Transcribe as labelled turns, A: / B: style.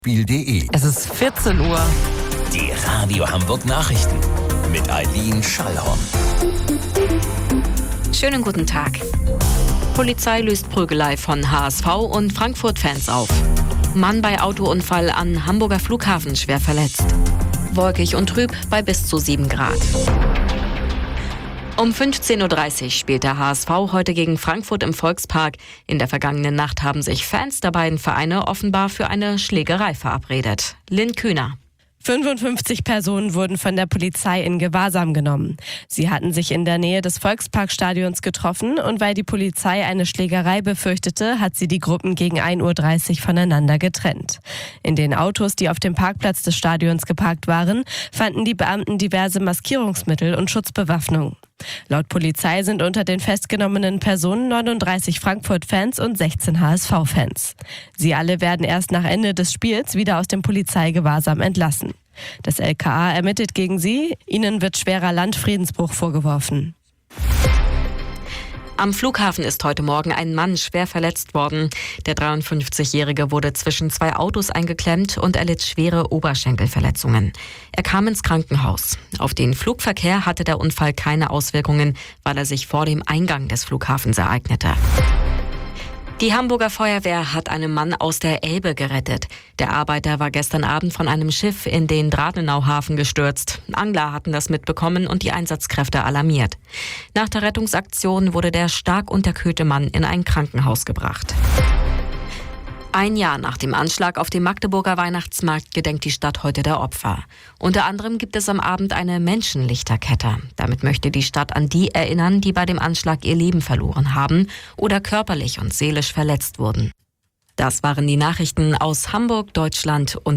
A: Spiel.de.
B: Es ist 14 Uhr.
C: Die Radio Hamburg Nachrichten mit Eileen Schallhorn.
B: Schönen guten Tag. Polizei löst Prügelei von HSV und Frankfurt-Fans auf. Mann bei Autounfall an Hamburger Flughafen schwer verletzt. Wolkig und trüb bei bis zu 7 Grad. Um 15.30 Uhr spielt der HSV heute gegen Frankfurt im Volkspark. In der vergangenen Nacht haben sich Fans der beiden Vereine offenbar für eine Schlägerei verabredet. Lynn Kühner.
D: 55 Personen wurden von der Polizei in Gewahrsam genommen. Sie hatten sich in der Nähe des Volksparkstadions getroffen und weil die Polizei eine Schlägerei befürchtete, hat sie die Gruppen gegen 1.30 Uhr voneinander getrennt. In den Autos, die auf dem Parkplatz des Stadions geparkt waren, fanden die Beamten diverse Maskierungsmittel und Schutzbewaffnung. Laut Polizei sind unter den festgenommenen Personen 39 Frankfurt-Fans und 16 HSV-Fans. Sie alle werden erst nach Ende des Spiels wieder aus dem Polizeigewahrsam entlassen. Das LKA ermittelt gegen sie. Ihnen wird schwerer Landfriedensbruch vorgeworfen.
B: Am Flughafen ist heute Morgen ein Mann schwer verletzt worden. Der 53-Jährige wurde zwischen 2 Autos eingeklemmt und erlitt schwere Oberschenkelverletzungen. Er kam ins Krankenhaus. Auf den Flugverkehr hatte der Unfall keine Auswirkungen, weil er sich vor dem Eingang des Flughafens ereignete. Die Hamburger Feuerwehr hat einen Mann aus der Elbe gerettet. Der Arbeiter war gestern Abend von einem Schiff in den Dradenauhafen gestürzt. Angler hatten das mitbekommen und die Einsatzkräfte alarmiert. Nach der Rettungsaktion wurde der stark unterkühlte Mann in ein Krankenhaus gebracht. Ein Jahr nach dem Anschlag auf dem Magdeburger Weihnachtsmarkt gedenkt die Stadt heute der Opfer. Unter anderem gibt es am Abend eine Menschenlichterkette. Damit möchte die Stadt an die erinnern, die bei dem Anschlag ihr Leben verloren haben oder körperlich und seelisch verletzt wurden. Das waren die Nachrichten aus Hamburg, Deutschland und